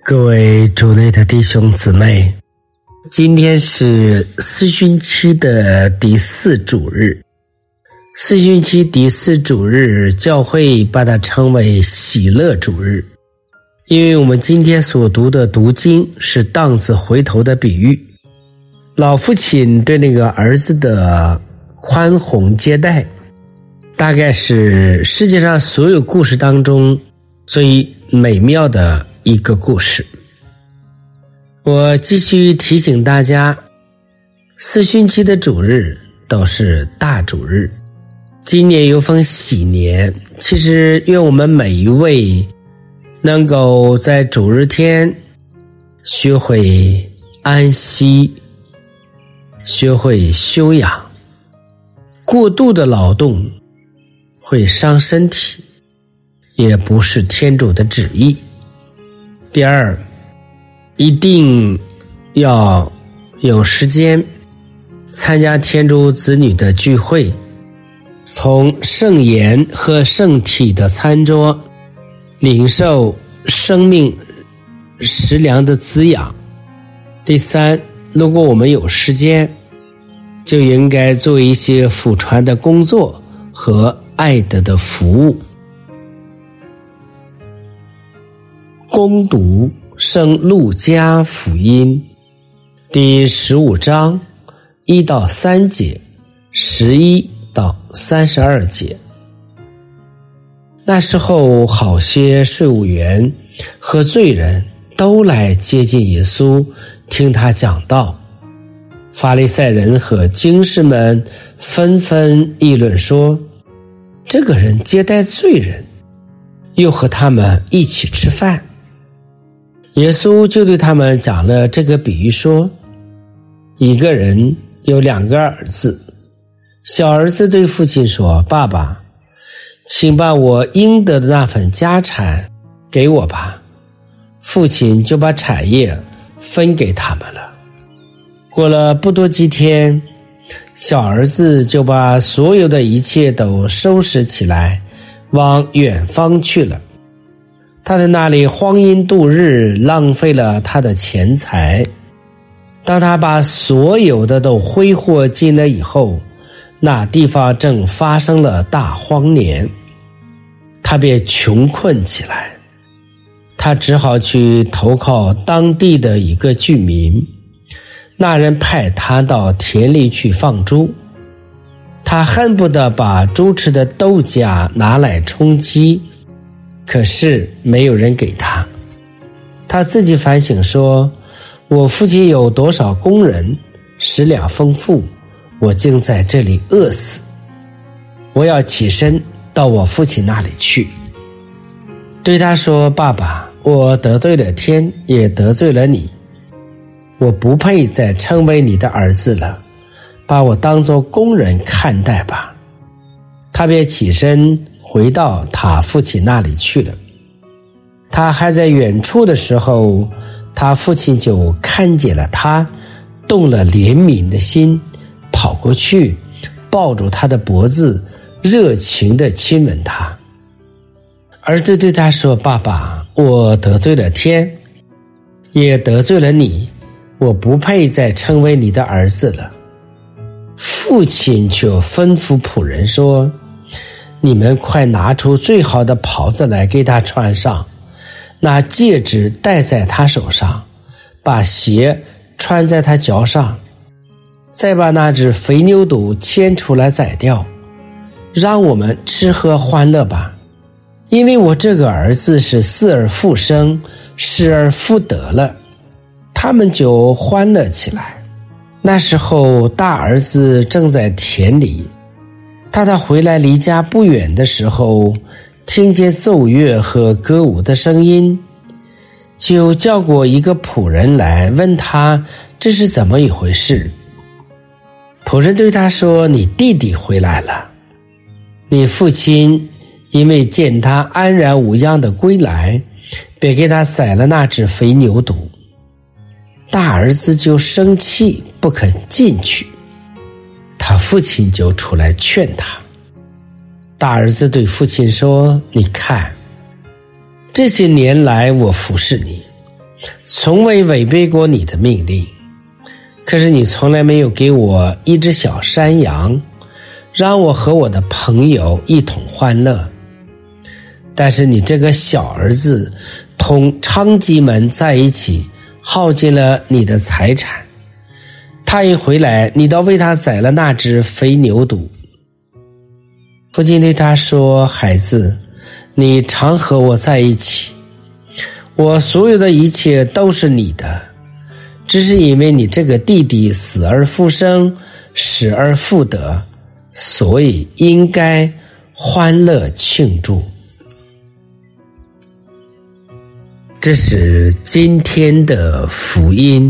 各位主内的弟兄姊妹，今天是四旬期的第四主日。四旬期第四主日，教会把它称为喜乐主日，因为我们今天所读的读经是荡子回头的比喻。老父亲对那个儿子的宽宏接待，大概是世界上所有故事当中最美妙的一个故事。我继续提醒大家，四旬期的主日都是大主日，今年又逢喜年，其实愿我们每一位能够在主日天学会安息，学会休养。过度的劳动会伤身体，也不是天主的旨意。第二，一定要有时间参加天主子女的聚会，从圣言和圣体的餐桌领受生命食粮的滋养。第三，如果我们有时间，就应该做一些辅传的工作和爱德的服务。恭读圣路加福音第15章1到3节，11到32节。那时候，好些税务员和罪人都来接近耶稣，听他讲道。法利赛人和经师们纷纷议论说，这个人接待罪人，又和他们一起吃饭。耶稣就对他们讲了这个比喻说，一个人有2个儿子，小儿子对父亲说，爸爸，请把我应得的那份家产给我吧。父亲就把产业分给他们了。过了不多几天，小儿子就把所有的一切都收拾起来，往远方去了。他在那里荒淫度日，浪费了他的钱财。当他把所有的都挥霍尽了以后，那地方正发生了大荒年，他便穷困起来。他只好去投靠当地的一个居民，那人派他到田里去放猪。他恨不得把猪吃的豆荚拿来充饥，可是没有人给他。他自己反省说，我父亲有多少工人，食粮丰富，我竟在这里饿死。我要起身到我父亲那里去，对他说，爸爸，我得罪了天，也得罪了你，我不配再称为你的儿子了，把我当作工人看待吧。他便起身回到他父亲那里去了。他还在远处的时候，他父亲就看见了他，动了怜悯的心，跑过去抱住他的脖子，热情地亲吻他。儿子对他说，爸爸，我得罪了天，也得罪了你，我不配再称为你的儿子了。父亲就吩咐仆人说，你们快拿出最好的袍子来给他穿上，拿戒指戴在他手上，把鞋穿在他脚上，再把那只肥牛犊牵出来宰掉，让我们吃喝欢乐吧。因为我这个儿子是死而复生，失而复得了。他们就欢乐起来。那时候大儿子正在田里，他回来离家不远的时候，听见奏乐和歌舞的声音，就叫过一个仆人来，问他这是怎么一回事。仆人对他说，你弟弟回来了，你父亲因为见他安然无恙的归来，便给他宰了那只肥牛犊。大儿子就生气，不肯进去。他父亲就出来劝他。大儿子对父亲说，你看，这些年来我服侍你， 从未违背过你的命令，可是你从来没有给我一只小山羊，让我和我的朋友一同欢乐。但是你这个小儿子同娼妓们在一起，耗尽了你的财产。他一回来，你倒为他宰了那只肥牛犊。父亲对他说，孩子，你常和我在一起，我所有的一切都是你的，只是因为你这个弟弟死而复生，失而复得，所以应该欢乐庆祝。这是今天的福音。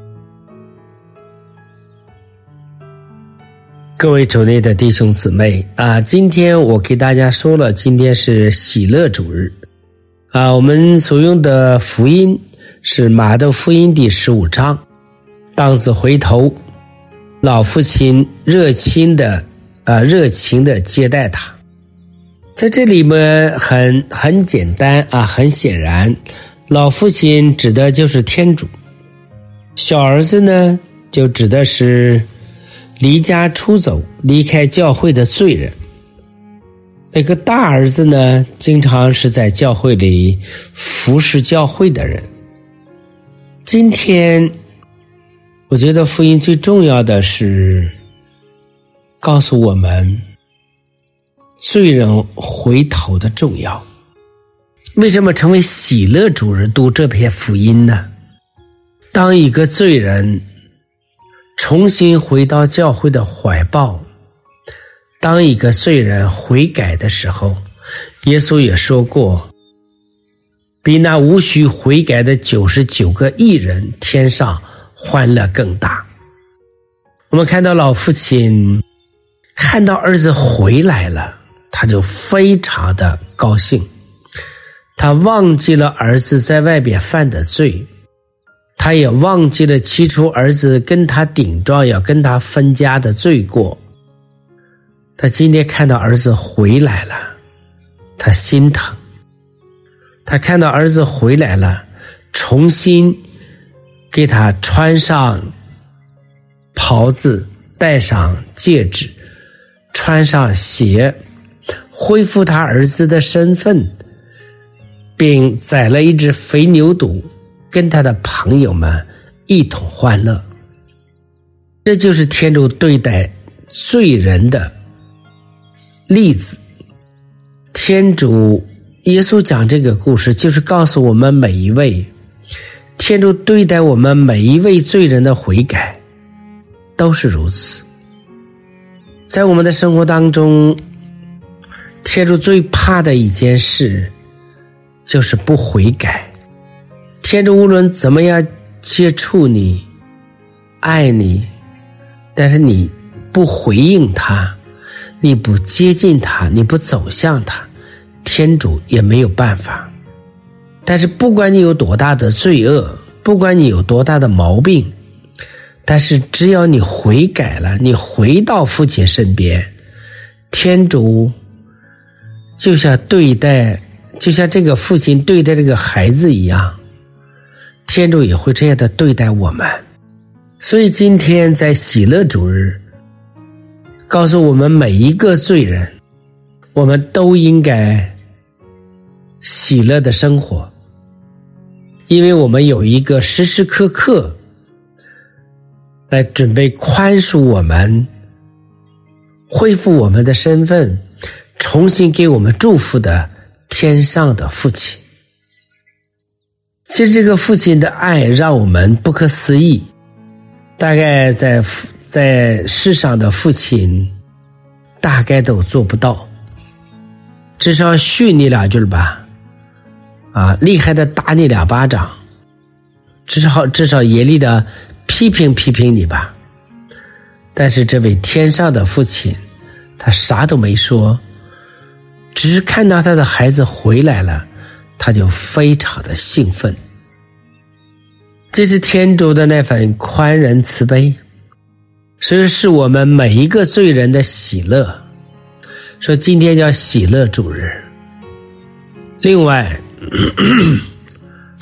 各位主内的弟兄姊妹今天我给大家说了，今天是喜乐主日我们所用的福音是马太福音第15章。当子回头，老父亲热情的接待他。在这里面很简单很显然，老父亲指的就是天主，小儿子呢就指的是离家出走离开教会的罪人。那个大儿子呢，经常是在教会里服侍教会的人。今天我觉得福音最重要的是告诉我们罪人回头的重要。为什么成为喜乐主日读这篇福音呢？当一个罪人重新回到教会的怀抱，当一个罪人悔改的时候，耶稣也说过，比那无需悔改的99个义人天上欢乐更大。我们看到老父亲看到儿子回来了，他就非常的高兴，他忘记了儿子在外边犯的罪，他也忘记了起初儿子跟他顶撞要跟他分家的罪过。他今天看到儿子回来了，他心疼。他看到儿子回来了，重新给他穿上袍子，戴上戒指，穿上鞋，恢复他儿子的身份，并宰了一只肥牛犊，跟他的朋友们一同欢乐。这就是天主对待罪人的例子。天主耶稣讲这个故事，就是告诉我们每一位，天主对待我们每一位罪人的悔改都是如此。在我们的生活当中，天主最怕的一件事就是不悔改。天主无论怎么样接触你，爱你，但是你不回应他，你不接近他，你不走向他，天主也没有办法。但是不管你有多大的罪恶，不管你有多大的毛病，但是只要你悔改了，你回到父亲身边，天主就像这个父亲对待这个孩子一样，天主也会这样的对待我们。所以今天在喜乐主日，告诉我们每一个罪人，我们都应该喜乐的生活，因为我们有一个时时刻刻来准备宽恕我们，恢复我们的身份，重新给我们祝福的天上的父亲。其实这个父亲的爱让我们不可思议，大概在世上的父亲大概都做不到，至少训你两句吧，厉害的打你2巴掌，至少严厉的批评你吧。但是这位天上的父亲，他啥都没说，只是看到他的孩子回来了，他就非常的兴奋。这是天主的那份宽仁慈悲，所以是我们每一个罪人的喜乐。说今天叫喜乐主日。另外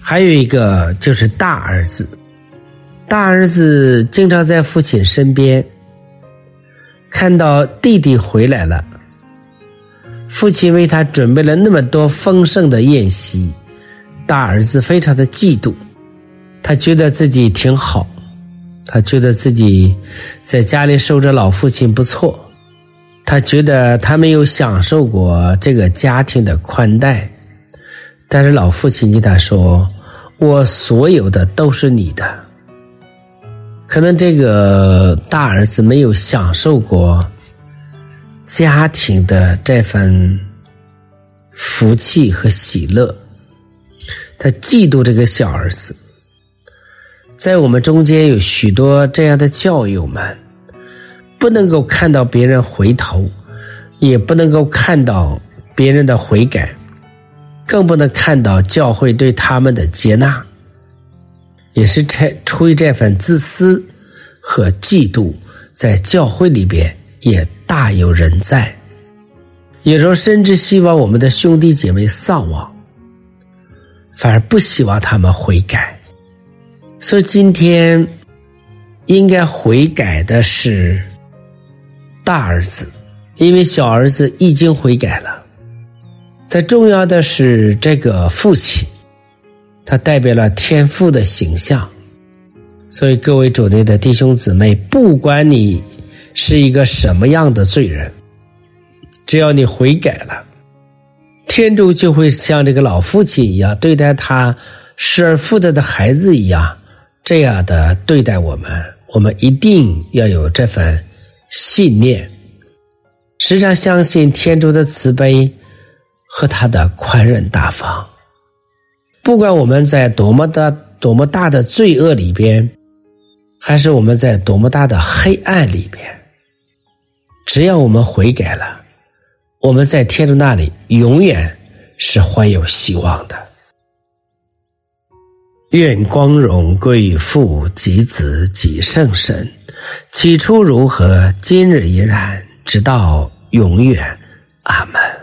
还有一个就是大儿子。大儿子经常在父亲身边，看到弟弟回来了，父亲为他准备了那么多丰盛的宴席，大儿子非常的嫉妒，他觉得自己挺好，他觉得自己在家里守着老父亲不错，他觉得他没有享受过这个家庭的宽待，但是老父亲跟他说，我所有的都是你的。可能这个大儿子没有享受过家庭的这份福气和喜乐，他嫉妒这个小儿子。在我们中间有许多这样的教友们，不能够看到别人回头，也不能够看到别人的悔改，更不能看到教会对他们的接纳，也是出于这份自私和嫉妒，在教会里边也大有人在。有时候甚至希望我们的兄弟姐妹丧亡，反而不希望他们悔改。所以今天应该悔改的是大儿子，因为小儿子已经悔改了。再重要的是这个父亲，他代表了天父的形象。所以各位主内的弟兄姊妹，不管你是一个什么样的罪人，只要你悔改了，天主就会像这个老父亲一样，对待他失而复得的孩子一样，这样的对待我们。我们一定要有这份信念，时常相信天主的慈悲和他的宽仁大方。不管我们在多么大的罪恶里边，还是我们在多么大的黑暗里边，只要我们悔改了，我们在天主那里永远是怀有希望的。愿光荣归于父及子及圣神，起初如何，今日依然，直到永远。阿们。